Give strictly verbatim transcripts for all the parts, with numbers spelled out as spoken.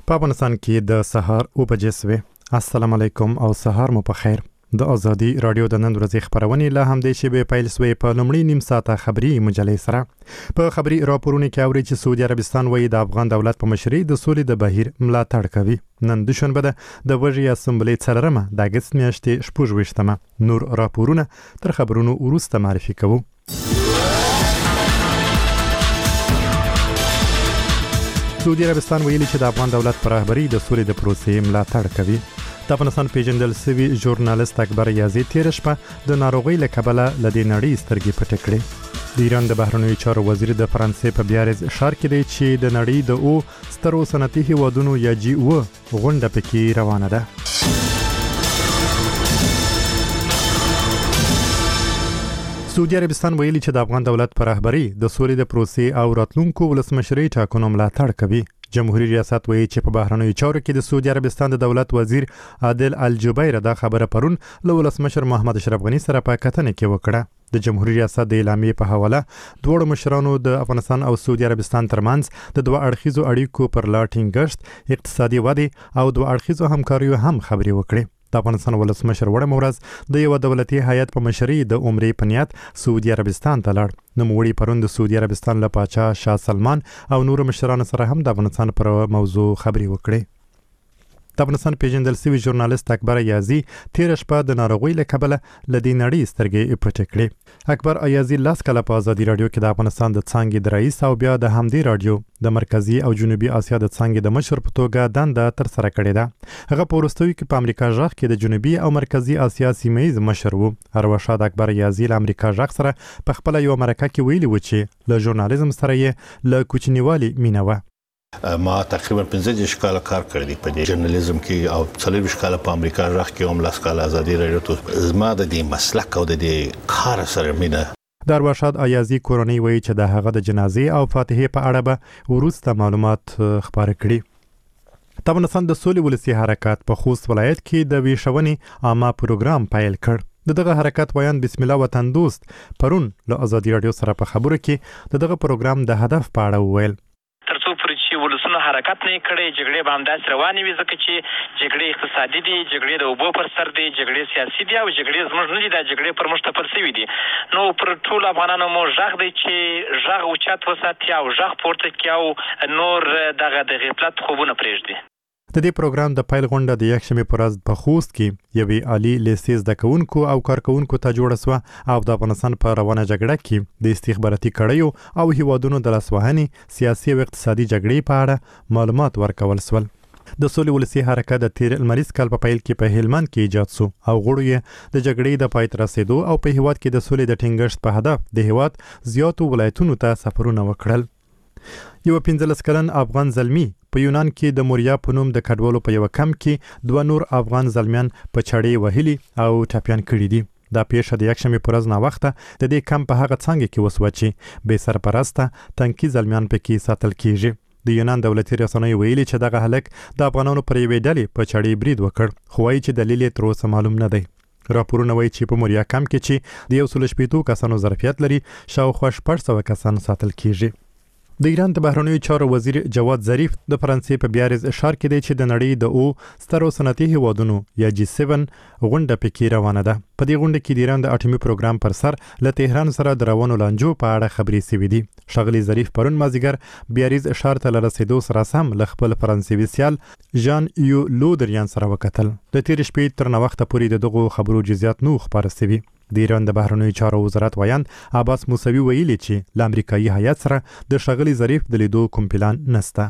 په افغانستان کې د سهار او بجې سوې. السلام علیکم او سهار مو په خیر. د ازادي رادیو د نن ورځې خبرونه له همدې شیبې پیل سوې په لومړي نیم ساعته خبري مجلې سره. په خبري راپورونه کې اوري چې سعودي عربستان وایي د افغان دولت په مشرۍ د سولې د بهیر ملاتړ کوي. نن د شنبه د وژې اسمبلې څلرمه د اګست میاشتې شپږ ویشتمه. نور راپورونه تر خبرونو وروسته معرفي کوو. سعودي عربستان ویلي چې د افغان دولت پر رهبري د سولې د پروسې ملاتړ کوي. د افغانستان پیژندل سوي ژورنالیست اکبر یازي تیر شپه د ناروغۍ له کبله له دې نړۍ سترګې پټې کړې. د ایران د بهرنیو چارو وزیر د فرانسې په بیارز ښار کې دی چې د نړۍ د او سترو صنعتي هیوادونو یا جی او غونډه پکې روانه ده. سعودي عربستان ویلي چې د افغان دولت پر رهبري د سولې د پروسې او راتلونکو ولسمشرۍ ټاکنو ملاتړ کوي. جمهوریت ریاست وایي چې په بهرنیو چارو کې د سعودي عربستان د دولت وزیر عادل الجبیر دا خبره پرون له ولسمشر محمد اشرف غني سره په کتنه کې وکړه. د جمهوریت ریاست د اعلامیې په حواله دوه مشرانو د افغانستان او سعودي عربستان ترمنځ د دوه اړخیزو اړیکو پر لا ټینګښت، اقتصادي ودې او دوه اړخیزو همکاریو هم خبرې وکړې. د افغانستان ولسمشر وړم ورځ د یو دولتي هیئت په مشرۍ د عمرې په نیت سعودي عربستان ته لاړ. نوموړي پرون د سعودي عربستان له پاچا شاه سلمان او نور مشرانو سره هم د افغانستان پر موضوع خبرې وکړې. د افغانستان پیژندل سوي ژورنالیست اکبر یازي تیر شپه د ناروغۍ له کبله له دې نړۍ سترګې پټې کړې. اکبر یازي لاس کله په ازادي رادیو کې د افغانستان د څانګې د رئیس او بیا د همدې رادیو د مرکزی او جنوبي اسیا د څانګې د مشر په توګه دنده تر سره کړې ده. هغه په وروستیو کې په امریکا ژغ کې د جنوبي او مرکزی اسیا سیمه ییز مشر وو. ارواښاد اکبر یازي له امریکا ژغ سره په خپل یو مرکه کې ویلي و چې له ژورنالیزم سره یې له کوچنیوالي مینه وه. ما تقریبا پنځه کاله کار کړی دی په دې ژورنالیزم کې او څلور کاله په امریکا ژغ کې هم لاس کاله ازادي رادیو ته زما د دې مسلک او د دې کار سره مینه. د ارواښاد ایازي کورنۍ وایي چې د هغه د جنازې او فاتحې په اړه به وروسته معلومات خپاره کړي. د افغانستان د سولې ولسي حرکت په خوست ولایت کې د ویښونې عامه پروګرام پیل کړ. د دغه حرکت ویان بسم الله وطن دوست پرون له ازادي رادیو سره په خبرو کې د دغه پروګرام د هدف په اړه وویل. ترڅو پرې چې ولسونه حرکت نه کړي، جګړې به همداسې روانې وي، ځکه چې جګړې اقتصادي دي، جګړې د اوبو پر سر دي، جګړې سیاسي دي او جګړې زموږ نه دي، دا جګړې پر موږ تپل سوي دي. نو پر ټولو افغانانو مو غږ دی چې غږ اوچت وساتي او غږ پورته کړي او نور دغه د غفلت خوبونه پرېږدي. د دې پروګرام د پیل غونډه د یکشنبې پر ورځ په خوست کې یوې عالي لیسې زده کوونکو او کارکوونکو ته جوړه سوه او د افغانستان په روانه جګړه کې د استخباراتي کړیو او هیوادونو د لاسوهنې، سیاسي او اقتصادي جګړې په اړه معلومات ورکول سول. د سولې ولسي حرکت د تیر لمریز کال په پیل کې په هلمند کې ایجاد سو او غړو یې د جګړې د پای ته رسیدو او په هیواد کې د سولې د ټینګښت په هدف د هیواد زیاتو ولایتونو ته سفرونه وکړل. یو پنځلس کلن افغان زلمی په یونان کې د موریا په نوم د کډوالو په یو کمپ کې دوه نور افغان زلمیان په چړې وهلي او ټپیان کړي دي. دا پیښه د یکشنبې په ورځ ناوخته د دې کمپ په هغه څانګه کې وسوه چې بې سرپرسته تنکي زلمیان پکې ساتل کیږي. د یونان دولتي رسنیو ویلي چې دغه هلک د افغانانو پر یوې ډلې په چړې برید وکړ، خو وایي چې دلیل یې تر اوسه معلوم نه دی. راپورونه وایي چې په موریا کمپ کې چې د یو سل شپېتو کسانو ظرفیت لري، شاوخوا شپږ سوه کسان ساتل کیږي. د ایران د بهرنیو چارو وزیر جواد ظریف د فرانسې په بیارز ښار کې دی چې د نړۍ د او سترو صنعتي هیوادونو یا جی سیون غونډه پکې روانه ده. په دې غونډه کې د ایران د اټومي پروګرام پر سر له تهران سره د روانو لانجو په اړه خبرې سوي دي. ښاغلي ظریف پرون مازدیګر بیارز ښار ته له رسېدو سره سم له خپل فرانسوي سیال ژان یو لودریان سره وکتل. د تیر شپې تر ناوخته پورې د دغو خبرو جزئیات نو خپاره سوي. د ایران د بهرنیو چارو وزارت ویان عباس موسوي ویلي چې له امریکایي هیات سره د ښاغلي ظریف د لیدو کوم پلان نسته.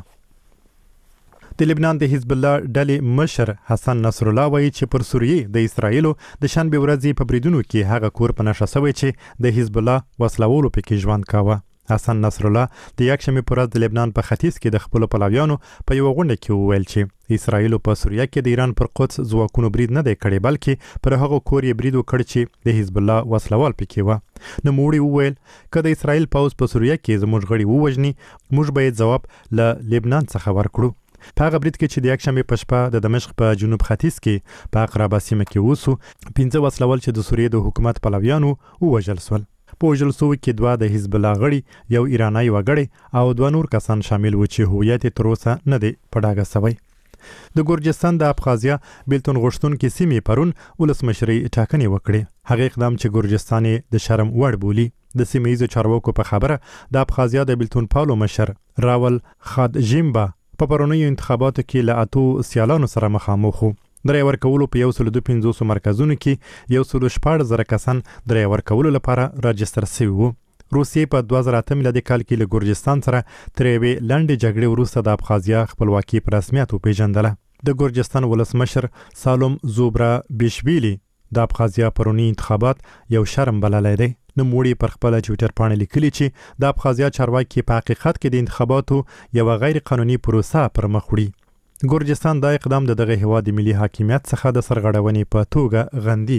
د لبنان د حزب الله ډلې مشر حسن نصر الله وایي چې پر سوریې د اسرایلو د شنبې ورځې په بریدونو کې هغه کور په نښه سوی چې د حزب الله وسلوالو پکې ژوند کاوه. حسن نصر الله د یکشنبې پر ورځ د لبنان په ختیځ کې د خپل پلویانو په یو غونډه کې وویل چې اسرایل په سوریه کې د ایران پر قدس ځواکونو برید نه دی کړی، بلکې پر هغه کور یې برید وکړ چې د حزب الله وسلوال پکې و. نوموړي وویل که د اسرایل پوځ په سوریه کې زموږ غړي ووژني، موږ به یې ځواب له لبنان څخه ورکړو. په هغه برید کې چې د یکشنبې په شپه د دمشق په جنوب ختیځ کې په اقرابه سیمه کې وسو، پنځه وسلوال چې د سوریې د حکومت پلویانو ووژل سول. په وژل شوو کې دوه د حزب الله غړي، یو ایرانی وګړی او دوه نور کسان شامل و چې هویت تر اوسه نه دی په ډاګه شوی. د ګورجستان د ابخازیا بیلتون غوښتونکي سیمې پرون ولسمشري ټاکنې وکړې. هغه اقدام چې ګورجستان د شرم وړ بولي. د سیمه‌ییزو چارواکو په خبره د ابخازیا د بیلتون پالو مشر راول خادجیمبا په پرونیو انتخاباتو کې له اتو سیالانو سره مخامخ وو. درې ورکولو په یو سل دوه پنځوس مرکزونو کې یو سل شپږ زره کسان درې ورکولو لپاره راجستر شوي وو. روسیې په دوه زره اته میلادي کال کې له ګورجستان سره تر یوې لنډې جګړې وروسته د ابخازیا خپلواکي په رسمیت وپېژندله. د ګورجستان ولسمشر سالوم زوبرا بیشویلی د ابخازیا پرونی انتخابات یو شرم بللی دی. نوموړي پر خپل ټویټر باندې لیکلي چې د ابخازیا چارواکي په حقیقت کې د انتخاباتو یو غیر قانوني پروسه پر مخ وړي. ګورجستان دا اقدام د دغه هیواد د ملي حاکمیت څخه د سرغړونې په توګه غندي.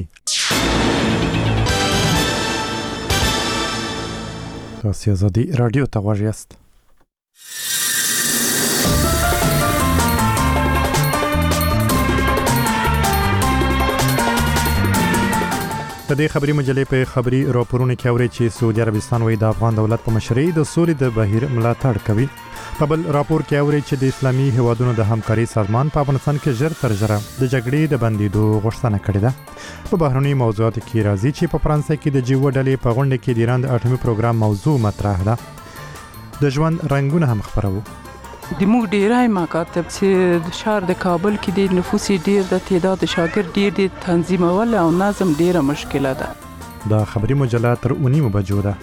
تاسو آزادي رادیو ته غوږ یاست. د دې خبري مجلې په خبري راپورونه کې اوري چې سعودي عربستان وایي د افغان دولت په مشرۍ د سولې د بهیر ملاتړ کوي. په بل راپور کې اوري چې د اسلامي هیوادونو د همکاري سازمان په افغانستان کې ژر تر ژره د جګړې د بندیدو غوښتنه کړې ده. په بهرني موضوعاتو کې راځي چې په فرانسې کې د جیو ډلې په غونډه کې د ایران د اټومي پروګرام موضوع مطرح ده. د ژوند رنگونه هم خبرو. د موږ ډیرای مکاتب چې د شهر د کابل کې د نفوس ډیر د تعداد شاګرد ډیر د تنظیمول او نظم ډیره مشکله ده. دا خبري مجله تر اونیمو بجو ده.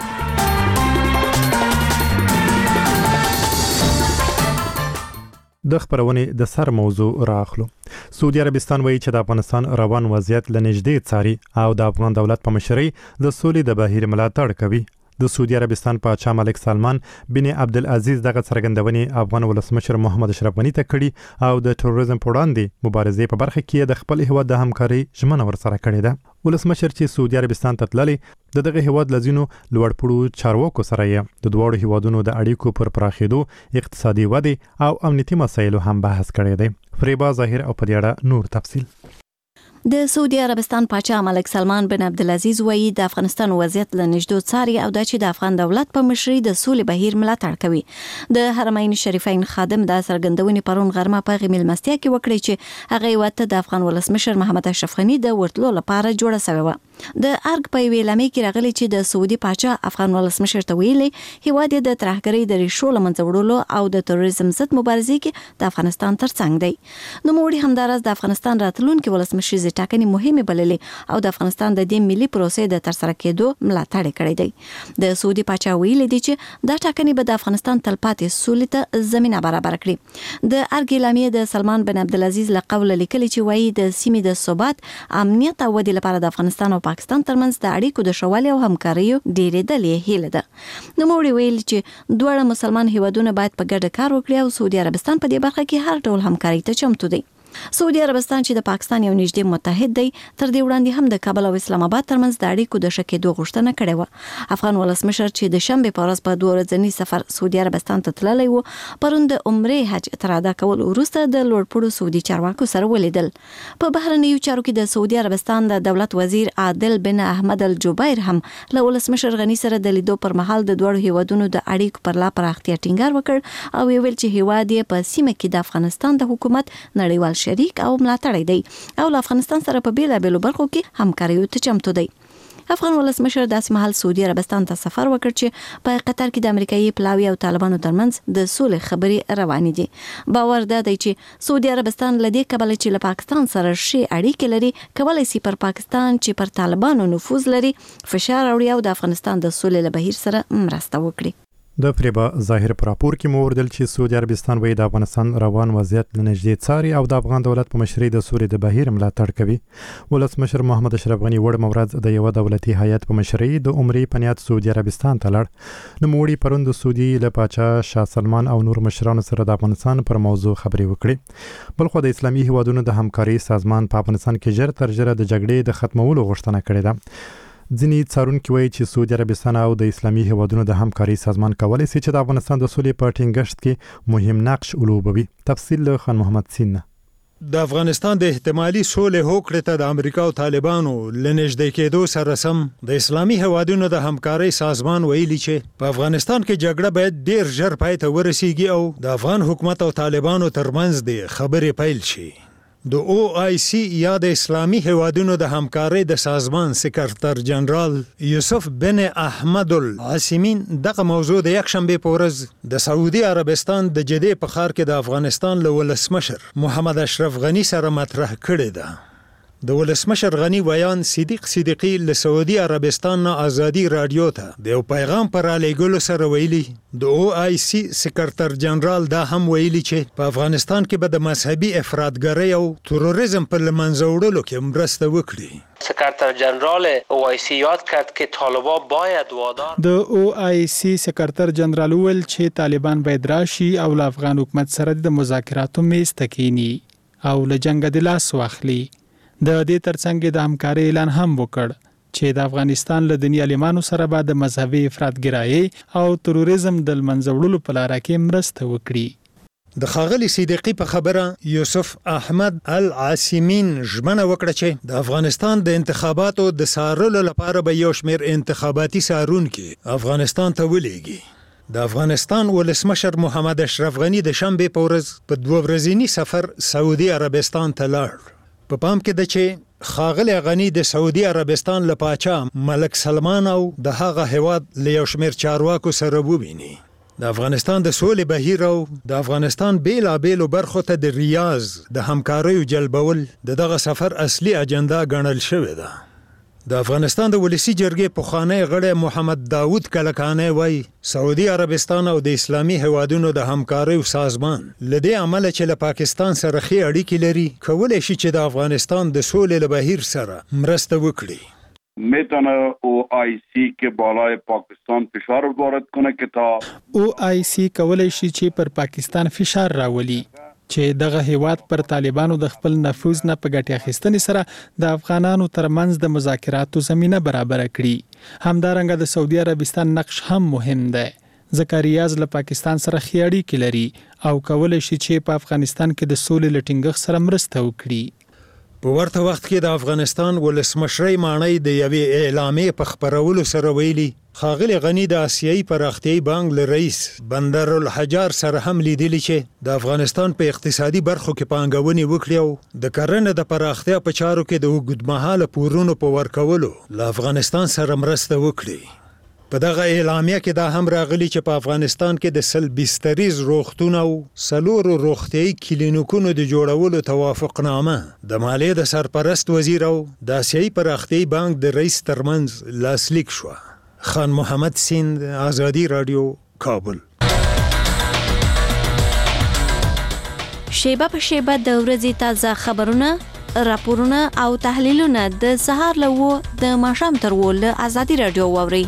د خبرونې د سر موضوع راخلو. سعودي عربستان وایي چې د افغانستان روان وضعیت لنږدې څاري او د افغان دولت په مشرۍ د سولې د بهیر ملاتړ کوي. د سعودي عربستان پاچا ملک سلمان بن عبدالعزیز دغه څرګندونې افغان ولسمشر محمد اشرف غني ته کړي او د تروریزم په وړاندې مبارزې په برخه کې د خپل هیواد د همکاري ژمنه ورسره کړې ده. ولسمشر چې سعودي عربستان ته تللی د دغه هیواد لزینو لوړپوړو چارواکو سره یې د دوړو هیوادونو د اړیکو پر پراخېدو، اقتصادي ودې او امنیتي مسایلو هم بحث کړی دی. فریبا ظاهر او په دې اړه نور تفصیل. د سعودي عربستان پاچا ملک سلمان بن عبدالعزیز وایي د افغانستان وضعیت له نږدې څاري او دا چې د افغان دولت په مشرۍ د سولې بهیر ملاتړ کوي. د حرمین شریفین خادم د څرګندونې پرون غرمه په غي ملمستیا کې وکړي چې هغه وته د افغان ولسمشر محمد اشرف غني د ورتلو لپاره جوړه شوی و. د ارګ په ویلامې کې راغلي چې د سعودي پاچا افغان ولسمشر ته ویلي هیواد د ترهګرۍ د ریښو له منځه وړلو او د تروریزم ضد مبارزې کې د افغانستان ترڅنګ دی. نو موږ همدارس د افغانستان راتلونکي ولسمشر زی ټاکنې مهمه بللې او د افغانستان د دې ملي پروسې د ترسره کېدو ملاتړ کړی دی. د سعودي پاچا ویلي دی چې دا ټاکنې به د افغانستان تلپاتې سولې ته زمينه برابر کړي. د ارګ اعلامیه د سلمان بن عبدالعزیز له قوله لیکلي چې وایي د سیمې د ثبات، امنیت او ودې لپاره د افغانستان او پاکستان ترمنځ د اړیکو د شوالي او همکارۍ ډېرې دلې هیله ده. نو موږ ویل چې دوه مسلمان هیوادونه باید په ګډه کار وکړي او سعودي عربستان په دې برخه کې هر ډول همکارۍ ته چمتو دی. سعودي عربستان چې د پاکستان یو نږدې متحد دی تر دې وړاندې هم د کابل او اسلام آباد ترمنځ د اړیکو د شکېدو غوښتنه کړې و. افغان ولسمشر چې د شنبه په ورځ په دوه ورځنی سفر سعودي عربستان ته تللی و پرون د عمرې حج تر ادا کول وروسته د لوړپوړو سعودي چارواکو سره ولیدل. په بهرنیو چارو کې د سعودي عربستان د دولت وزیر عادل بن احمد الجبیر هم له ولسمشر غني سره د لیدو پر مهال د دوه هیوادونو د اړیکو پر لا پراختیا ټینګار وکړ او ویل چې هیواد یې په سیمه کې د افغانستان د حکومت نړیوال شریک او ملاتړی دی او له افغانستان سره په بیلابېلو برخو کې همکاري ته چمتو دی. افغان ولسمشر داسې مهال سعودي عربستان ته سفر وکړ چې په قطر کې د امریکایي پلاوي او طالبانو ترمنځ د سولې خبرې روانې دي. باور ده دی چې سعودي عربستان له دې کبله چې له پاکستان سره ښې اړیکې لري کولای شي پر پاکستان چې پر طالبانو نفوذ لري فشار راوړي او د افغانستان د سولې له بهیر سره مرسته وکړي. د فریبا ظاهر پر راپور کې موردل چې سعودي عربستان وایي د افغانستان روان وضعیت لنږدې څاري او د افغان دولت په مشرۍ د سولې د بهیر ملاتړ کوي. ولسمشر محمد اشرف غني وړ مورز د یو دولتي هیئت په مشرۍ د عمرې په نیت سعودي عربستان ته لړ. نو موړي پرون د سعودي له پاچا شاه سلمان او نور مشرانو سره د افغانستان پر موضوع خبرې وکړي. بلخو د اسلامي هیوادونو د همکاري سازمان په افغانستان کې ژر تر ژره د جګړې د ختمولو غوښتنه کړې ده. ځینې څارونکي وایي چې سعودي عربستان او د اسلامي هیوادونو د همکاري سازمان کولی شي چې د افغانستان د سولې په ټینګښت کې مهم نقش ولوبوي. تفصیل له خان محمد سین. د افغانستان د احتمالي سولې هوکړې ته د امریکا او طالبانو لنږدې کېدو سره سم د اسلامي هیوادونو د همکارۍ سازمان ویلي چې په افغانستان کې جګړه باید ډیر ژر پای ته ورسیږي او د افغان حکومت او طالبانو ترمنځ د خبرې پیل شي. د او آی سی یا د اسلامي هیوادونو د همکارۍ د سازمان سکرتر جنرال یوسف بن احمد العاصمین دغه موضوع د یکشنبه په ورځ د سعودي عربستان د جدې په ښار کې د افغانستان له ولسمشر محمد اشرف غنی سره مطرح کړی ده. د ولسمشر غنی بیان صدیق صدیقی له سعودي عربستان نه ازادي رادیو ته د یو پیغام پر علیګلو سره ویلي د او آی سی سکرتر جنرال دا هم ویلي چې په افغانستان کې به د مذهبي افراطګرۍ او تروریزم پر لمنځه وړلو کې مرسته وکړي. سکرتر جنرال او آی سی یاد کرد که طالبان باید وادار د او آی سی سکرتر جنرال ویل چې طالبان باید راشي او له افغان حکومت سره د مذاکراتو میز ته کینی او له جنگ د لاس واخلي. د دې ترڅنګ د همکارۍ اعلان هم وکړ چې د افغانستان له دنیا عالمانو سره به د مذهبي افراطګرۍ او تروریزم د منځه وړلو په لار کې مرسته وکړي. د ښاغلي صدیقی په خبره یوسف احمد العاصمین ژمنه وکړه چې د افغانستان د انتخاباتو د څارلو لپاره به یو شمېر انتخاباتي څارونکي افغانستان ته ولېږي. د افغانستان ولسمشر محمد اشرف غنی د شنبې په ورځ په دوه ورځني سفر سعودي عربستان ته لاړ. په پام کې ده چې ښاغلی غنی د سعودي عربستان له پاچا ملک سلمان او د هغه هیواد له یو شمېر چارواکو سره وویني. د افغانستان د سولې بهیر او د افغانستان بیلابیلو برخو ته د ریاض د همکاریو جلبول د دغه سفر اصلي اجنډا ګڼل شوې ده. د افغانستان د ولسی جرګې پخوانی غړی محمد داوود کلکانی وایي سعودي عربستان او د اسلامي هیوادونو د همکاریو سازمان له دې امله چې له پاکستان سره ښې اړیکې لري کولی شي چې د افغانستان د سولې له بهیر سره مرسته وکړي. میتونه او آی سی که بالای پاکستان فشار وارد کنه که تا او آی سی کولی شي چې پر پاکستان فشار راولي چې دغه هیواد پر طالبانو د خپل نفوذ نه په ګټې اخیستنې سره د افغانانو ترمنځ د مذاکراتو زمینه برابر کړي. همدارنګه د سعودي عربستان نقش هم مهم دی ځکه ریاض له پاکستان سره ښې اړیکې لري او کولی شي چې په افغانستان کې د سولې له ټینګښت سره مرسته وکړي. په ورته وخت کې د افغانستان ولسمشرۍ ماڼۍ د یوې اعلامیې په خپرولو سره ویلي ښاغلی غنی د آسیایي پراختیایي بانک له رئیس بندر الحجار سره هم لیدلی چې د افغانستان په اقتصادي برخو کې پانګونې وکړي او د کرنې د پراختیا په چارو کې د اوږدمهاله پورونو په ورکولو له افغانستان سره مرسته وکړي. په دغه اعلامیه کې دا هم راغلی چې په افغانستان کې د سل بستریز روغتون او څلورو روغتیایي کلینیکونو د جوړولو توافقنامه د مالیې د سرپرست وزیر او د آسیایي پراختیایي بانک د رئیس ترمنځ لاسلیک شوه. خان محمد سیند، آزادی رادیو، کابل. شیبه په شیبه د ورځې تازه خبرونه، راپورونه او تحلیلونه د سهار له و د ماښام تر و له آزادی رادیو واورئ.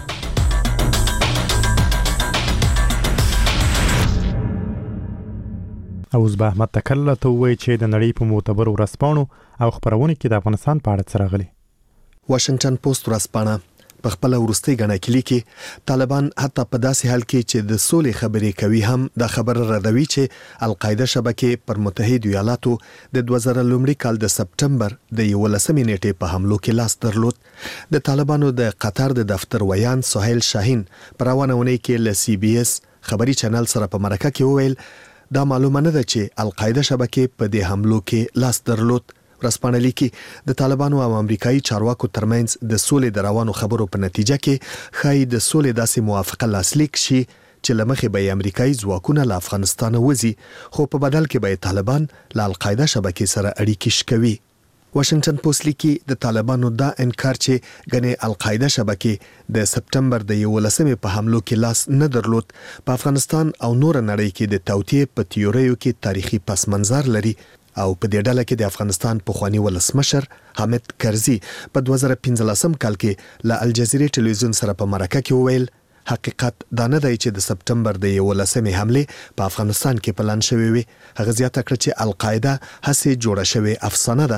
اوس به احمد تکل ته وایي چې د نړۍ په معتبرو ورځپاڼو او خبرونو کې د افغانستان په اړه څه راغلي. واشنگټن پوسټ ورځپاڼه په خپل وروستي غڼه کې لیکي طالبان حتی په داسې حال کې چې د سولې خبرې کوي هم د خبره ردوي چې القاعده شبکې پر متحده ایالاتو د دوه زره لومړي کال د سپټمبر د یولسمې نیټې په حملو کې لاس درلود. د طالبانو د قطر د دفتر ویان سهیل شاهین پر روانه ونې کې ل سی بي اس خبري چینل سره په مرکه کې وویل دا معلومه نه ده چې القاعده شبکې په دې حملو کې لاس درلود. ورځپاڼه لیکي د طالبانو او امریکایي چارواکو ترمنځ د سولې د روانو خبرو په نتیجه کې ښایي د سولې داسې موافقه لاسلیک شي چې له مخې به امریکایي ځواکونه له افغانستان وځي خو په بدل کې به طالبان له القاعده شبکې سره اړیکې شکوي. واشنگټن پوسټ لیکي د طالبانو دا انکار چې غني القاعده شبکې د سپټمبر د یولسمې په حملو کې لاس نه درلود په افغانستان او نور نړۍ کې د توطئې په تیوریو کې تاریخي پس منظر لري او په دې ډله کې د افغانستان پخوانی ولسمشر حامد کرزي په دوه زره پنځلسم کال کې له الجزیرې ټلویزیون سره په مرکه کې وویل حقیقت دا نه دی چې د سپټمبر د یولسمې حمله په افغانستان کې پلان شوی وي. هغه زیاته کړه چې القاعده هڅه جوړه شوی افسانه ده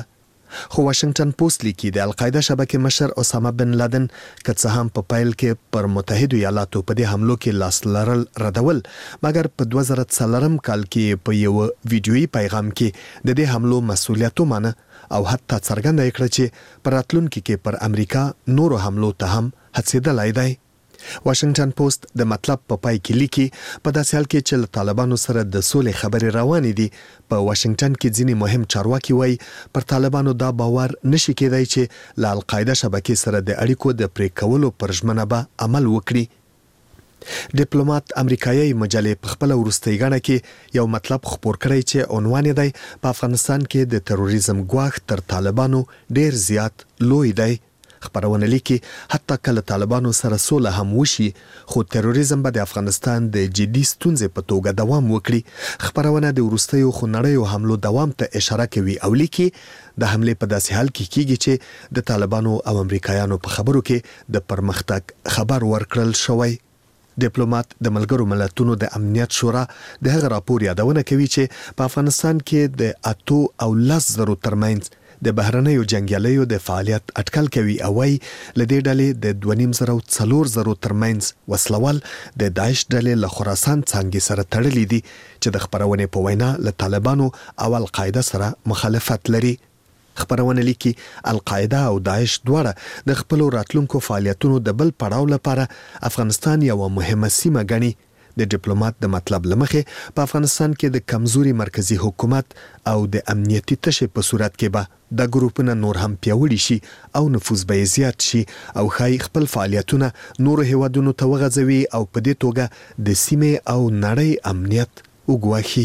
خو واشنگټن پوسټ لیکي د القاعده شبکې مشر اسامه بن لادن که څه هم په پایل کې پر متحده ایالاتو په دې حملو کې لاس لرل ردول، مګر په دوه زره څلورم کال کې په یو ویډیويي پیغام کې د دې حملو مسؤلیت ومنه او حتی څرګنده کړه چې پر راتلونکي کې پر امریکا نورو حملو ته هم هڅېدلای دی. واشنگټن پوسټ د مطلب په پای کې لیکي په داسې حال کې چې طالبانو سره د سولې خبرې روانې دي، په واشنگټن کې ځینې مهم چارواکي وایي پر طالبانو دا باور نشي کېدای چې له القاعده شبکې سره د اړیکو د پرې کولو پر ژمنه به عمل وکړي. ډیپلوماټ امریکایي مجلې په خپل وروستۍ غاڼه کې یو مطلب خبر کړی چې عنوان دی په افغانستان کې د تروریزم ګواښ تر طالبانو ډیر زیات لوی دی. خبرونه لیکي حتی کله طالبانو سره سوله هم وشي خو تروریزم به د افغانستان د جدي ستونزې په توګه دوام وکړي. خبرونه د وروستیو خونړیو حملو دوام ته اشاره کوي او لیکي د حمله په داسې حال کې کیږي چې د طالبانو او امریکایانو په خبرو کې د پرمختګ خبر ورکړل شوی. ډیپلوماټ د ملګرو ملتونو د امنیت شورا د هغه راپور یادونه کوي چې په افغانستان کې د اتو او لس زرو ترمنځ د بهرنیو جنگیالیو د فعالیت اټکل کوي او وايي لدې ډلې د دوه نیم زرو څلور زرو ترمنځ وسلوال د داعش ډلې له خراسان څنګه سره تړلې دي چې د خبرونه په وینا له طالبانو او القاعده سره مخالفت لري. خبرونه لیکي القاعده او داعش دواړه د خپل راتلونکو فعالیتونو د بل پړاو لپاره افغانستان یو مهمه سیمه ګڼي. د ډیپلوماټ د مطلب لمخې په افغانستان کې د کمزوري مرکزی حکومت او د امنیتي تشې په صورت کې به د ګروپونو نور هم پیاوړي شي او نفوذ به زیات شي او خای خپل فعالیتونه نور هیوادونو ته وغځوي او په دې توګه د سیمې او نړۍ امنیت وګواښي.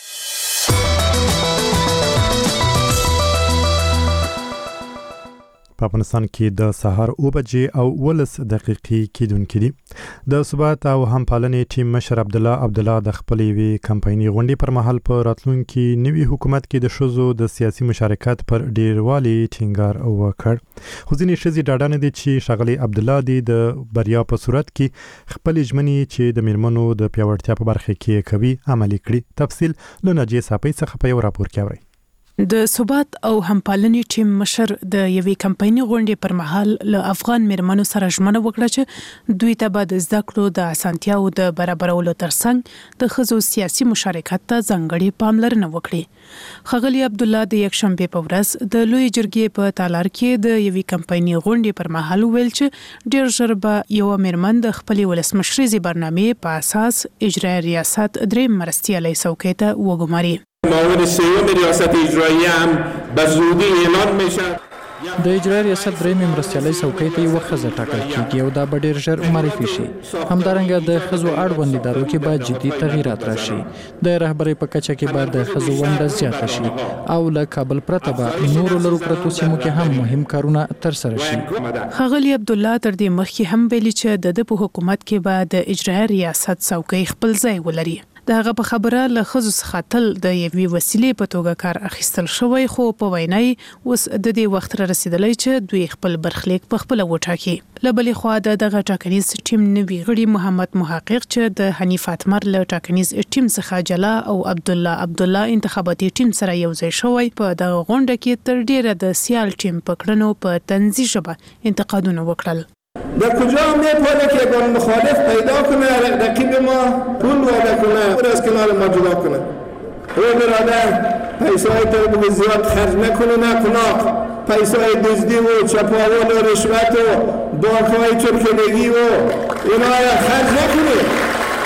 په افغانستان کې د سهار او بجې او ولس دقیقې کېدونکې دي. د ثبات او همپالنې ټیم مشر عبد الله عبد الله د خپلې وی کمپایني غونډې پر مهال په راتلونکي نوي حکومت کې د شوزو د سیاسي مشارکت پر ډیروالي ټینګار وکړ. خو ځینې شذي ډاډه نه دي چې شغلي عبد الله دی د بریا په صورت کې خپل ژمنې چې د میرمنو د پیاوړتیا په برخه کې کوي عملي کړي. تفصیل له نجیب صاحب څخه په یو راپور کې اورئ. د ثبات او همپالنې ټیم مشر د یوې کمپایني غونډې پر مهال له افغان میرمنو سره ژمنه وکړه چې دوی ته به د زده کړو د اسانتیاو د برابرولو ترڅنګ د ښځو سیاسي مشارکت ته ځانګړې پاملرنه وکړي. ښاغلي عبد الله د یکشنبې په ورځ د لوی جرګې په تالار کې د یوې کمپایني غونډې پر مهال ویل چې ډېر ژر به یو میرمن د خپلې ولسمشریزي برنامې په اساس اجرای ریاست دریم مرستیالی څوکۍ ته وګماري. معاون سوم ریاست اجرایی هم به زودی اعلان میشه. د اجرای ریاست درېمې مرستیالۍ څوکۍ ته یوه ښځه ټاکل کېږي او دا به ډېر ژر معرفي شي. همدارنګه د ښځو اړوند ادارو کې به جدي تغییرات راشي. د رهبرۍ په کچه کې به د ښځو ونډه زیاته شي او له کابل پرته به نورو لرو پرتو سیمو کې هم مهم کارونه ترسره شي. ښاغلي عبد الله تر دې مخکې هم ویلي چې د ده په حکومت کې به د اجرای ریاست څوکۍ خپل ځای ولري. د هغه په خبره له ښځو څخه تل د یوې وسیلې په توګه کار اخیستل شوی، خو په وینا یې اوس د دې وخت را رسیدلی چې دوی خپل برخلیک په خپله وټاکي. له بلې خوا د دغه ټاکنیز ټیم نوي غړي محمد محقق چې د حنیف اتمر له ټاکنیز ټیم څخه جلا او عبد الله عبد الله انتخاباتي ټیم سره یو ځای شوی، په دغه غونډه کې تر ډیره د سیال ټیم په کړنو په طنزي ژبه انتقادونه وکړل. در کجا میپاله که اگر مخالف پیدا کنه رقیب ما پول وعده کنه او از کنار ما جدا کنه. او برادر پیسه های تو زیاد خرج نکنه، نه کناق پیسه های دزدی و چپاول و رشوت و بانک های چرکنگی و اینا خرج نکنه.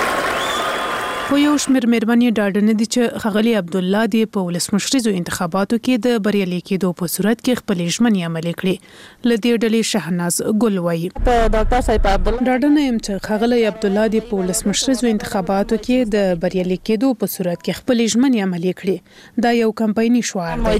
خو یو شمېر میرمنې ډاډه نه دي چې ښاغلي عبد الله دی په ولسمشریزو انتخاباتو کې د بریالي کېدو په صورت کې خپلې ژمنې عملي کړي. له دې ډلې شهناز ګل وایي ډاډه نه یم چې ښاغلی عبد الله دی په ولسمشریزو انتخاباتو کې د بریالي کېدو په صورت کې خپلې ژمنې عملي کړي. دا یو کمپایني شعار دی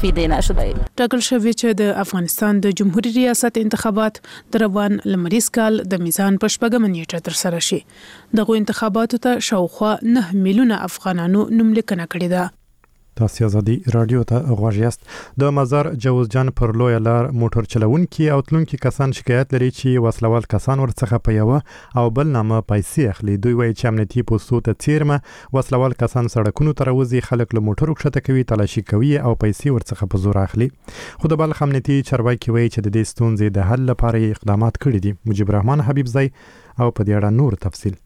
ټاکل شوی چې د افغانستان د جمهوریت ریاست انتخابات د روان لمریز کال د میزان په شپږمه نیټه ترسره شي. دغو انتخاباتو ته شاوخوا نه میلیونه افغانانو نوملیکنه کړې ده. تاسو ازادي رادیو ته غوږ یاست. د مزار جوزجان پر لوی لار موټر چلونکي او تلونکي کسان شکایت لري چې وسلوال کسان ورڅخه په یو او بل نامه پیسې اخلي. دوی وایي چې امنیتي پوسټو ته چیرمه وسلوال کسان سړکونو ته راوځي، خلک له موټرو کښته کوي، تلاشي کوي او پیسې ورڅخه په زور اخلي. خو د بلخ امنیتي چارواکي وایي چې د دې ستونزې د حل لپاره اقدامات کړي دي. مجيب رحمان حبیبزی او په دې اړه نور تفصیل.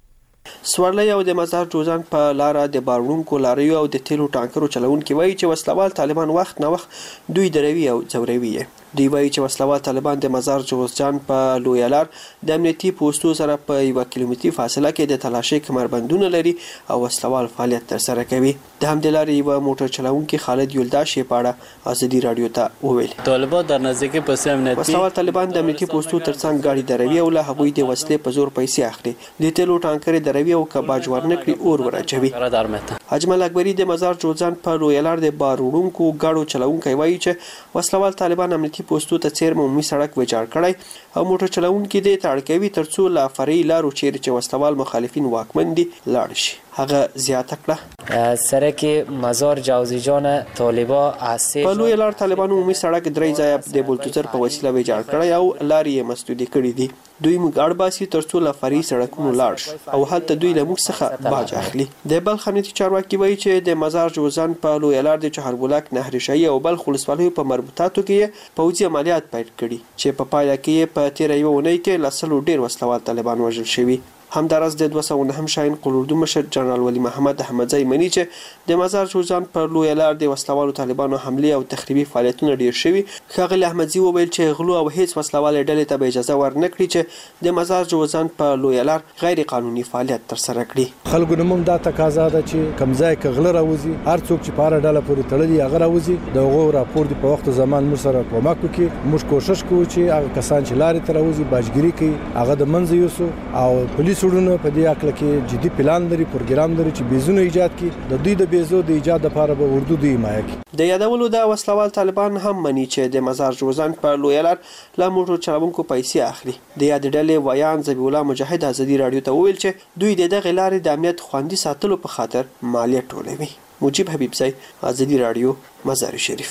سوړلې او د مزار جوزجان په لار د بارونکو لاریو او د تیلو ټانکرو چلونکي وایي چې وسلوال طالبان وخت نه وخت دوی دروي او ځوروي. دوی وایي چې وسلوال طالبان د مزار جوزجان په لوی لار د امنیتي پوسټو سره په یو کیلومتري فاصله کې د تلاشي کمربندونه لري او وسلوال فعالیت ترسره کوي. د همدې لارې یو موټر چلونکي خالد یلداش په ازادي رادیو ته وویل طالبان در نزدیکی پوسټ امنیتي وسلوال طالبان د امنیتي پوسټو ترڅنګ گاډي دروي او له هغوی د وسلې په زور پیسې اخلي. د تیلو ټانکر دروي او کباج ورنکړي اور ورچوي. اجمل اکبری د مزار جوزجان په لوی لار د بارونکو گاډو چلونکي وایي چې وسلوال طالبان امنیتي پوسټو ته چیر عمومي سړک ویجاړ کړی او موټر چلونکي د تړکوي ترڅو لا فري لارو چیرې چې وسلوال مخالفین واکمن دي لاړ شي. هغه زیاته کړه سرک مزار جوزجان طالبا از په لوی لار طالبان عمومي سړک درې ځای د بولدوزر په وسیله ویجاړ کړی او لارې یې مسدودي کړې دي. دوی موږ اړباسي ترڅو لا فري سړکونو لاړ شي او هلته دوی له موږ څخه باج اخلي. د بلخ امنیتي چارواکي وایي چې د مزار جوزجان په لوی لار د چهاربولک نهر شاهي او بلخ ولسوالیو په مربوطاتو کې پوځي عملیات پیل کړي چې په پایله کې په تیر یو اونۍ کې لسلو ډیر وسلوال طالبان وژل شوي. همدارس د دوه سوه نهم شاهین قلوردو مشر جنرال ولی محمد احمدزی مني چې د مزار جوزجان پر لوی لار د وسلوالو طالبانو حمله او تخریبي فعالیتونه ډیر شوي. ښاغلي احمدزی وویل چې غلو او هیڅ وسلوال ډلې ته به اجازه ورنکړي چې د مزار جوزجان په لوی لار غیر قانوني فعالیت ترسره کړي. خلکو نوم دا تقاضا ده چې کمزای کغله راوځي، هر څوک چې پاره ډله پورې تړلي هغه راوځي، د هغو راپور دی په وخت زمان موږ سره کومک وکړي. موږ کوشش کوو چې هغه کسان چې لارې ته راوځي باجګري کوي هغه د منځ یوسو او پولیس وړونه په دې اکل کې جدي پلان لري، پروګرام لري چې بیزونه ایجاد کړي. د دوی د بیزو د ایجاد لپاره به اردو د حمایت کړي. د یادولو د وسلوال طالبان هم مني چې د مزار جوزجان په لوی لار لا موټر چلونکو پیسې اخلي. د یاد ډلې ویان ذبیح الله مجاهد ازادي رادیو ته وویل چې دوی د دغه لارې د امنیت خوندي ساتلو په خاطر مالیه ټولوي. مجيب حبیبزی ازادي رادیو مزار شریف.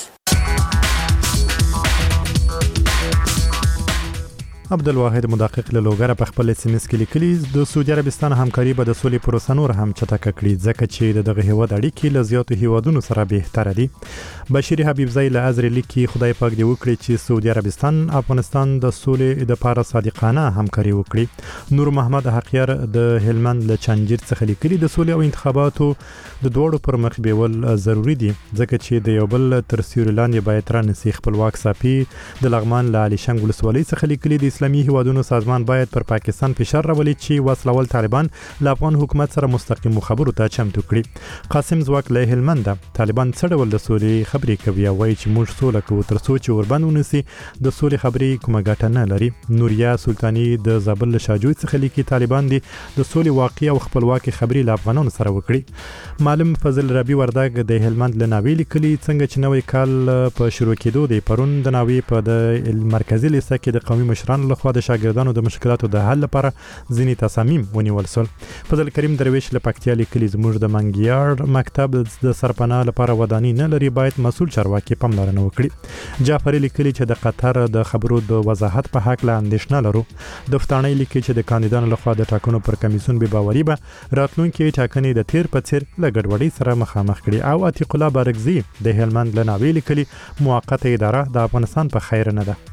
عبدالواحد مدقق له لوګره په خپل اس ام اس کې لیکلي د سعودي عربستان همکاري به د سولې پروسه نور هم چټکه کړي ځکه چې دغه هیواد اړیکې له زیاتو هیوادونو سره بهتره دي. بشیر حبیبزی له ازر لیکي خدای پاک دې وکړي چې سعودي عربستان افغانستان د سولې د لپاره صادقانه همکاري وکړي. نور محمد حقیار د هلمند له چنجیر څخه لیکلي د سولې او انتخاباتو د دوړو پر مخ بیول ضروری دي ځکه چې د یو بل تر سیوري لاندې باید تر نسی خپلواک ساپي. د لغمان له علي شنګ ولسوالۍ څخه لیکلي د اسلامي هیوادونو سازمان باید پر پاکستان فشار راولي چې وسلوال طالبان له افغان حکومت سره مستقیم خبرو ته چمتو کړي. قاسم زواک له هلمند طالبان څه ډول د سولې خبرې کوي او وایي چې موږ سوله کوو تر څو چې وربند ونیسي د سولې خبرې کومه ګټه نه لري. نوریا سلطانی د زابل له شاجوی څخه لیکي طالبان دي د سولې واقعي او خپلواکي خبرې له افغانانو سره وکړي. معلم فضل ربی وردګ د هلمند له ناوی لیکلي څنګه چې نوې کال په شروع کېدو دی پرون د ناوی په د مرکزی لیسه کې د قومي مشرانو لخوا د شاګردانو د مشکلاتو د حل لپاره ځینی تصامیم ونیول شول. فضل کریم درویش له پکتیا لیکلي زموږ د منګیار مکتب د سرپناه لپاره ودانی نه لري، باید مسول چارواکي پاملرنه وکړي. جعفر لیکلي چې د قطر د خبرو د وضاحت په حق له اندېښنه لرو. د فتانۍ لیکي چې د کاندیدانو لخوا د ټاکنو پر کمیسیون به باوري به راتلونکي ټاکنې د تیر په څیر له ګډوډۍ سره مخامخ کړي. او عتیق الله بارکزي د هلمند له ناوی لیکلي موقته اداره د افغانستان په خیر نه ده.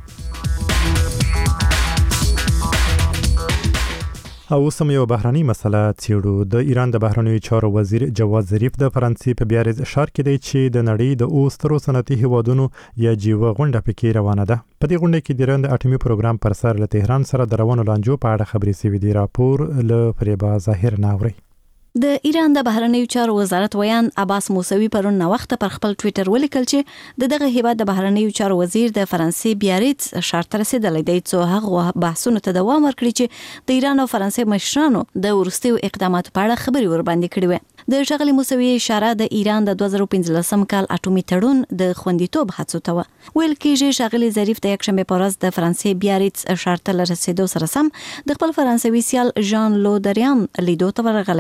او سم یو بهراني مسله څیړو. د ایران د بهرنیو چارو وزیر جواد ظریف د فرانسې په بیارز اشاره کړی چې د نړۍ د اوسترو صنعتي هیوادونو یا جیو غونډه پکې روانه ده. په دې غونډه کې د ایران د اټومي پروګرام پر سر له تهران سره د روانو لانجو په اړه خبرې شوې دي. راپور له فریبا ظاهر ناوري. د ایران د بهرنیو چارو وزارت ویان عباس موسوي پرون وخت پر خپل ټوئیټر ولیکل چې د دغه هیواد د بهرنیو چارو وزیر د فرانسې بیاریتس شرط رسیدلی دی چې هغه بحثونو ته دوام ورکړي چې د ایران او فرانسې مشرانو د ورستیو اقداماتو په اړه خبري ورباندې کړي وي. د ښاغلي موسوي اشاره د ایران د دوه زره پنځلسم کال اټومي تړون د خوندیتوب هڅو ته ویل کېږي. ښاغلي ظریف د یکشنبه په ورځ د فرانسې بیاریتس شرط رسیدو سره سم د خپل فرانسوي سیال ژان لو دریان لیدو ته ورغلی دی.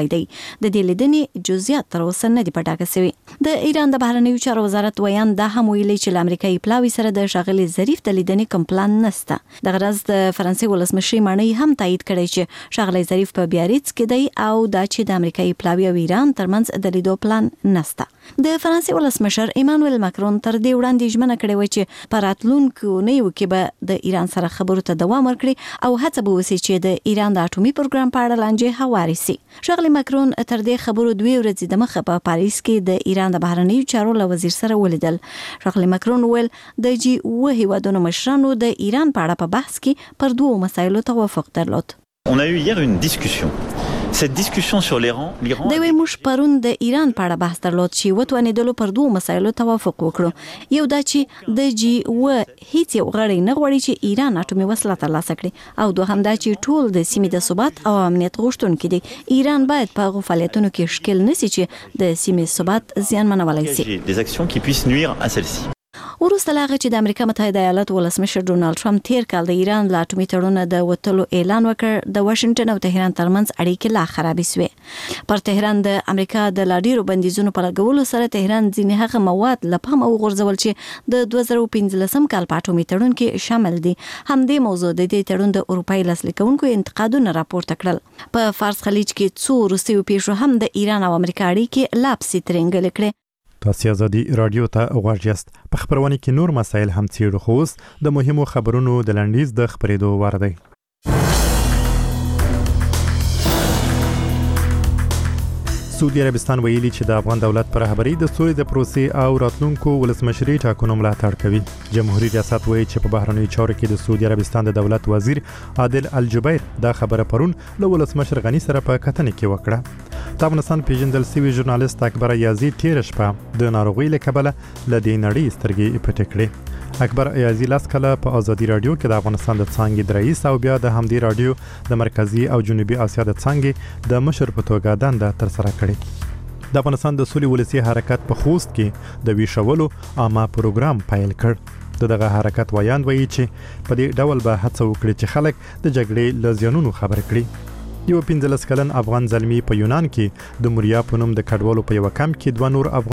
د دې لیدنې جزئیات تر اوسه نه دي پټاکه شوي. د ایران د بهرنیو چارو وزارت ویان دا هم ویلي چې امریکایي پلاوی سره د ښاغلي ظریف د لیدنې کوم پلان نشته. د غرض د فرانسې ولسمشر مانی هم تایید کړی چې ښاغلي ظریف په بیاریتس کې دی او دا چې د امریکایي پلاوی او ایران ترمنځ د لیدو پلان نشته. د فرانسې ولسمشر ایمانوئل ماکرون تر دې وړاندې ژمنه کړې و چې په راتلونکو اونیو کې به د ایران سره خبرو ته دوام ورکړي او هڅه به وشي چې د ایران د اټومي پروګرام په اړه لانجې هوارې شي. ښاغلي ماکرون تر دې خبرو دوه ورځې دمخه په پاریس کې د ایران د بهرنیو چارو له وزیر سره ولیدل. ښاغلي ماکرون ویل د جی اوه هیوادونو مشرانو د ایران په اړه په بحث کې پر دوه مسایلو توافق درلود. On a eu hier une discussion. Cette discussion sur l'Iran, l'Iran د وی مش پرون د ایران په اړه بحث درلود چې وتوانیدلو پر دوه مسایلو توافق وکړو. یو دا چې د جی و هیڅ یو غړی نه غواړي چې ایران اټومي وسله ترلاسه کړي او دوهم دا چې ټول د سیمې د ثبات او امنیت غوښتونکي دي. ایران باید په هغو فعالیتونو کې ښکیل نشي چې د سیمې ثبات زیانمنولی شي. des actions qui puissent nuire à celle-ci. وروسته له هغه چې د امریکا متحده ایالاتو ولسمشر ډونالد ټرمپ تیر کال د ایران له اټومي تړون د وتلو اعلان وکړ، د واشنگټن او تهران ترمنځ اړیکې لا خرابې شوې. پر تهران د امریکا د لا ډیرو بندیزونو په لګولو سره تهران ځینې هغه مواد له پامه وغورځول چې د دوه زره پنځلسم کال په اټومي تړون کې شامل دي. همدې موضوع د دې تړون د اروپایي لاسلیکونکو انتقادونه راپورته کړل. په فارس خلیج کې څو وروستیو پیښو هم د ایران او امریکا اړیکې لا پسې ترنګلې کړې. تاسو ازادي رادیو ته غواړئ یاست. په خبرونه کې نور مسایل هم څیړو، خو اوس د مهمو خبرونو د لنډیز د خبرېدو وار دی. سعودي عربستان ویلي چې د افغان دولت پر رهبري د سولې د پروسې او راتلونکو ولسمشري ټاکنو ملاتړ کوي. جمهوریت ریاست وایي چې په بهرنیو چارو کې د سعودي عربستان د دولت وزیر عادل الجبیر دا خبره پرون له ولسمشر غني سره په کتنې کې وکړه. د افغانستان پیژندل شوی ژورنالیست اکبر ایازي تیر شپه د ناروغۍ له کبله له دې نړۍ سترګې پټې کړې. اکبر ایازي لاس کله په ازادي رادیو کې د افغانستان د څانګې د رئیس او بیا د همدې رادیو د مرکزی او جنوبي اسیا د څانګې د مشر په توګه دنده ترسره کړې. د افغانستان د سولې ولسی حرکت په خوست کې د ویشولو عامه پروګرام پیل کړ. دغه حرکت ویاند وایي چې په دې ډول به هڅه وکړي چې خلک د جګړې له زیانونو خبر کړي. یو پنځلس کلن افغان زلمی په یونان کې د موریا په نوم د کډوالو په یو کمپ کې دوه نور افغان